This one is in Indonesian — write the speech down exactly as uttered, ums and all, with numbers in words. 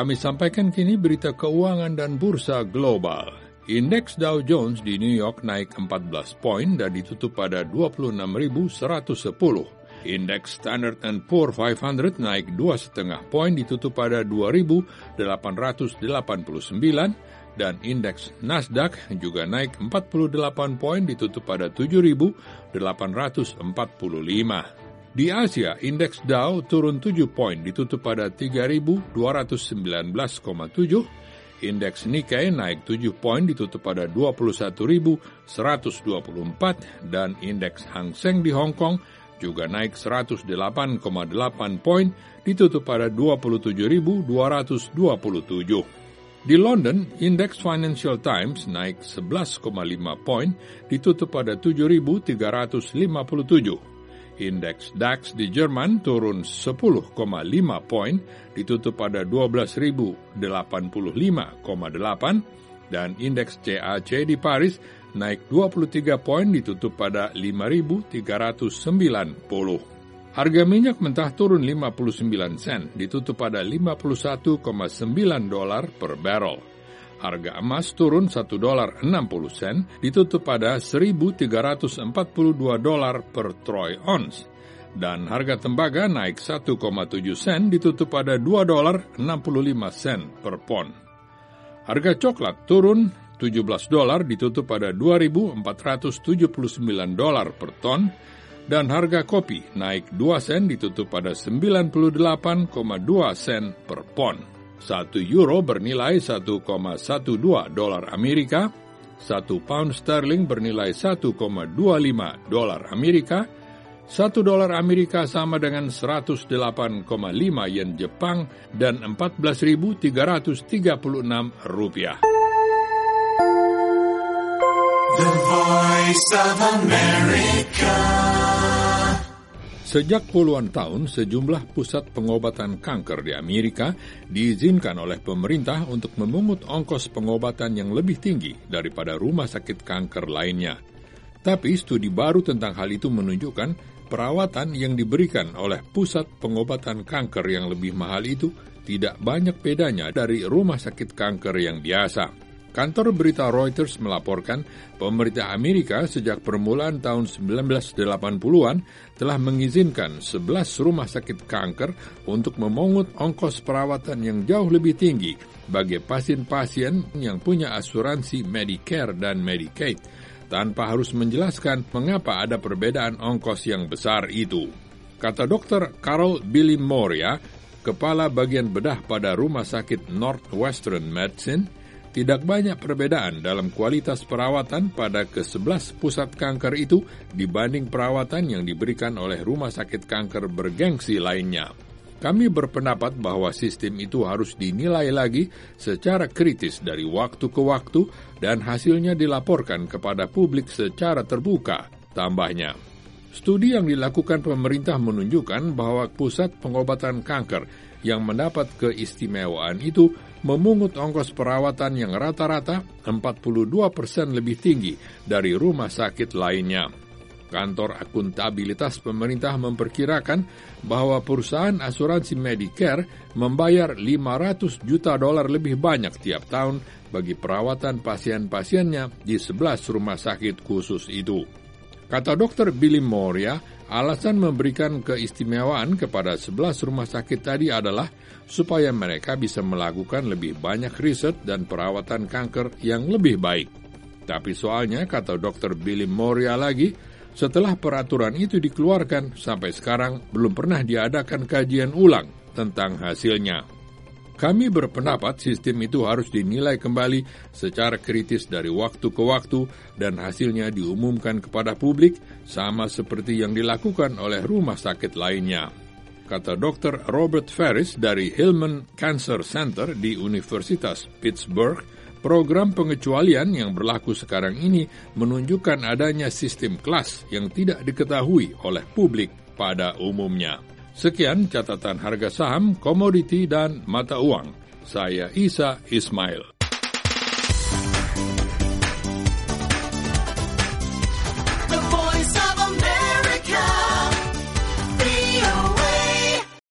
Kami sampaikan kini berita keuangan dan bursa global. Indeks Dow Jones di New York naik empat belas poin dan ditutup pada dua puluh enam ribu seratus sepuluh. Indeks Standard and Poor lima ratus naik dua koma lima poin ditutup pada dua ribu delapan ratus delapan puluh sembilan dan indeks Nasdaq juga naik empat puluh delapan poin ditutup pada tujuh ribu delapan ratus empat puluh lima. Di Asia, indeks Dow turun tujuh poin ditutup pada tiga ribu dua ratus sembilan belas koma tujuh. Indeks Nikkei naik tujuh poin ditutup pada dua puluh satu ribu seratus dua puluh empat dan indeks Hang Seng di Hong Kong juga naik seratus delapan koma delapan poin ditutup pada dua puluh tujuh ribu dua ratus dua puluh tujuh. Di London, indeks Financial Times naik sebelas koma lima poin ditutup pada tujuh ribu tiga ratus lima puluh tujuh. Indeks DAX di Jerman turun sepuluh koma lima poin ditutup pada dua belas ribu delapan puluh lima koma delapan dan indeks C A C di Paris naik dua puluh tiga poin ditutup pada lima ribu tiga ratus sembilan puluh. Harga minyak mentah turun lima puluh sembilan sen ditutup pada lima puluh satu koma sembilan dolar per barrel. Harga emas turun satu dolar enam puluh sen ditutup pada seribu tiga ratus empat puluh dua dolar per troy ounce. Dan harga tembaga naik satu koma tujuh sen ditutup pada dua dolar enam puluh lima sen per pon. Harga coklat turun tujuh belas dolar ditutup pada dua ribu empat ratus tujuh puluh sembilan dolar per ton. Dan harga kopi naik dua sen ditutup pada sembilan puluh delapan koma dua sen per pon. Satu euro bernilai satu koma satu dua dolar Amerika, satu pound sterling bernilai satu koma dua lima dolar Amerika, satu dolar Amerika sama dengan seratus delapan koma lima yen Jepang dan empat belas ribu tiga ratus tiga puluh enam rupiah. The Voice of America. Sejak puluhan tahun, sejumlah pusat pengobatan kanker di Amerika diizinkan oleh pemerintah untuk memungut ongkos pengobatan yang lebih tinggi daripada rumah sakit kanker lainnya. Tapi studi baru tentang hal itu menunjukkan perawatan yang diberikan oleh pusat pengobatan kanker yang lebih mahal itu tidak banyak bedanya dari rumah sakit kanker yang biasa. Kantor berita Reuters melaporkan pemerintah Amerika sejak permulaan tahun sembilan belas delapan puluhan telah mengizinkan sebelas rumah sakit kanker untuk memungut ongkos perawatan yang jauh lebih tinggi bagi pasien-pasien yang punya asuransi Medicare dan Medicaid, tanpa harus menjelaskan mengapa ada perbedaan ongkos yang besar itu. Kata dokter Carol Billy Moria, kepala bagian bedah pada rumah sakit Northwestern Medicine, tidak banyak perbedaan dalam kualitas perawatan pada kesebelas pusat kanker itu dibanding perawatan yang diberikan oleh rumah sakit kanker bergengsi lainnya. Kami berpendapat bahwa sistem itu harus dinilai lagi secara kritis dari waktu ke waktu dan hasilnya dilaporkan kepada publik secara terbuka, tambahnya. Studi yang dilakukan pemerintah menunjukkan bahwa pusat pengobatan kanker yang mendapat keistimewaan itu memungut ongkos perawatan yang rata-rata empat puluh dua persen lebih tinggi dari rumah sakit lainnya. Kantor akuntabilitas pemerintah memperkirakan bahwa perusahaan asuransi Medicare membayar lima ratus juta dolar lebih banyak tiap tahun bagi perawatan pasien-pasiennya di sebelas rumah sakit khusus itu. Kata dokter Billy Moria, alasan memberikan keistimewaan kepada sebelas rumah sakit tadi adalah supaya mereka bisa melakukan lebih banyak riset dan perawatan kanker yang lebih baik. Tapi soalnya, kata dokter Billy Moria lagi, setelah peraturan itu dikeluarkan, sampai sekarang belum pernah diadakan kajian ulang tentang hasilnya. Kami berpendapat sistem itu harus dinilai kembali secara kritis dari waktu ke waktu dan hasilnya diumumkan kepada publik sama seperti yang dilakukan oleh rumah sakit lainnya. Kata dokter Robert Ferris dari Hillman Cancer Center di Universitas Pittsburgh, program pengecualian yang berlaku sekarang ini menunjukkan adanya sistem kelas yang tidak diketahui oleh publik pada umumnya. Sekian catatan harga saham, komoditi, dan mata uang. Saya Isa Ismail.